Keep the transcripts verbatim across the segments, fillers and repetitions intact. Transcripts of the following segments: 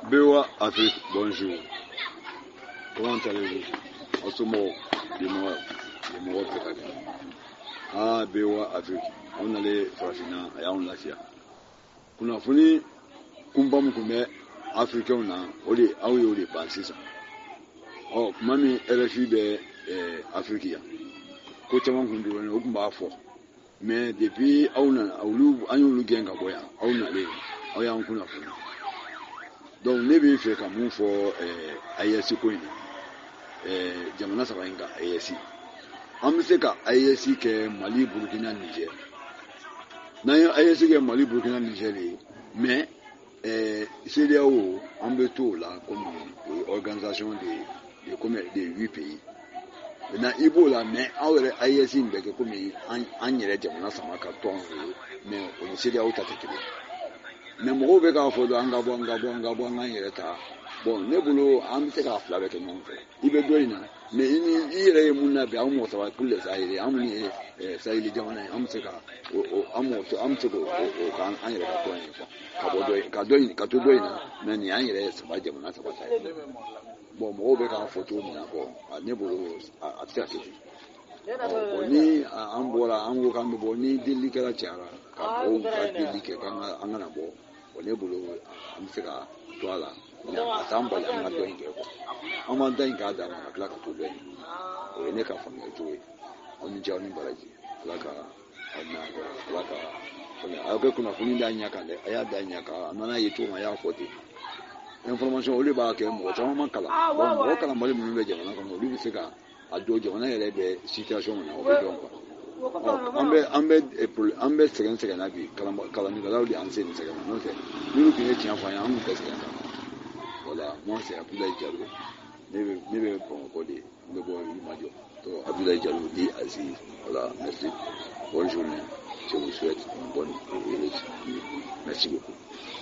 Bewa Afrique, bonjour. Comment allez-vous? Osomo, les mots précaires. Ah, Bewa Afrique. On allait Farafina et on l'a fait. Kuna funi kumba mkume Africain na oli awi oli pansisa. Oh, mami R F I be Afrique. Ko chama kundu wani okumba afo. Mais depuis auna aulu anyulu genga boya auna le oya kuna funi. Donc ne bi fe ka mu fo eh I S ko ni eh jamana sabainga I S amseka I S ke Mali Burkina Niger na I S ke Mali Burkina Niger mais eh C D A O ambeto la comme organisation de de commerce de huit pays na ibola mais awere I S mbeke comme anyere jamana samaka to mais on C D A O tatekele mais mo be ka fodo anga bo anga bo anga bo anga yereta bon ne bulu am se ka fla be ke non ibe doina mais ini ire munna be am mo tawa kulle sayire am ni sayile jamana am se ka am mo am se ko kan an yereta to en ka bo doy ka doy ka to doina mais ni an yere sa ba jamana sa ba sayile bon mo be ka foto ni ko ne bulu atia ke ni an bora an go kan bo ni dilli kala chara ka bo ka dilli ke kan an na bo ne bulu am se ka to ala atamba ya na doing ko ama dan ga da na kala ka to doing o ne ka fa mi to oni ja oni baraji kala ka ana kala ka kala ka kuna kuni da nya ka le aya da nya ka ana na yito ma ya foti information o le ba ke mo ta ma kala mo kala mo le mu be jama na ko li bi se ka ado jama na ele be situation na o be don ko ambe ambe ambe second second na bi kala kala ni kala di anse ni second no se ni ki ne tian fa ya amu test voilà moi c'est Abdoulaye Diallo ne ne be bon ko di ne bo yi ma jo to Abdoulaye Diallo di Aziz voilà merci bonne journée je vous souhaite une bonne élection merci beaucoup.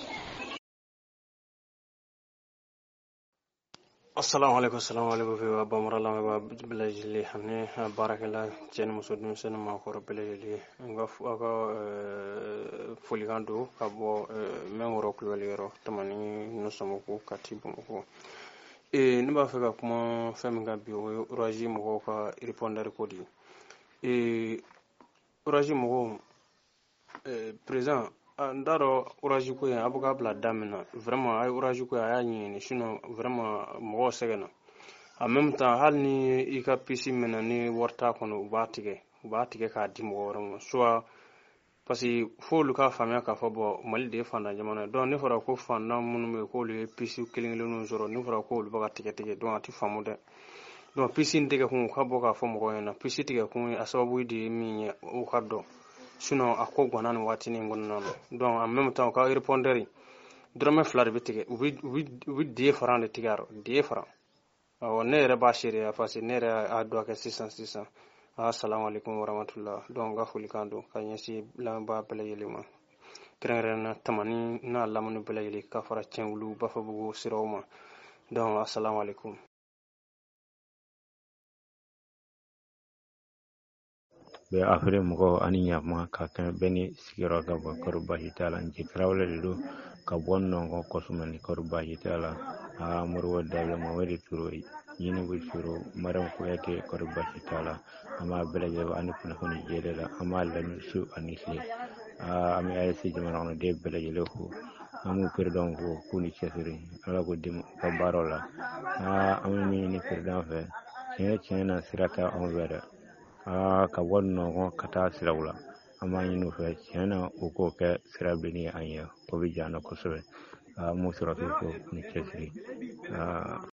Assalamu alaikum assalamu alaikum wa barakatuh wa bilajili hamne barakallah jen musudum sen ma ko bilajili ngaf aka foligando kabo mengoro kulwelero tamani no samuko katibu ko e nimba feka kuma feminga bi o régime ko ka répondre ko di e régime ko e présent ndaro oraji ko ya abuga bla damina vraiment ay oraji ko ya ni sinon vraiment mo segena en même temps hal ni ika pisi mena ni warta kono batige batige ka dimo woron soit parce que faut le ka famia ka fabo mali de fanda jamana don ni fara ko fanda mun me ko le pisi kilin le no zoro ni fara ko le baga tige tige don ati famude don pisi ndege ko ka boka famo ko na pisi tige ko asabu di mi o kaddo sinon ako gwanan watini ngonnon donc en même temps ka répondre drame flar bitige ubi ubi die francs de tigaro die francs o ne re bashiri afasi ne re adwa ke six cents six cents assalamu alaikum wa rahmatullah donc ga fulikando kanyesi la ba belayelima krena tamani na lamunu belayeli ka fara chenwulu bafa bugo siroma donc assalamu alaikum. be afre mo ani nyama ka kan beni sigiro ga ba korba hitala nji trawle do ka bonno ko kosumani korba hitala a murwo dal mo wadi turoi yini bu turo maram ko yake korba hitala ama belaje ani kuna honi jedela ama lan su anisi a ami ay si jamana no de belaje lefu amu perdon ko kuni chefiri ala ko dim ka barola a ami ni perdon fe ne chena sirata on vera ah ka wonno ko kata sirawla amma yinu fe chena o ko ke sirabini anya ko bi jana ko so ah mo sura ko ni chesri ah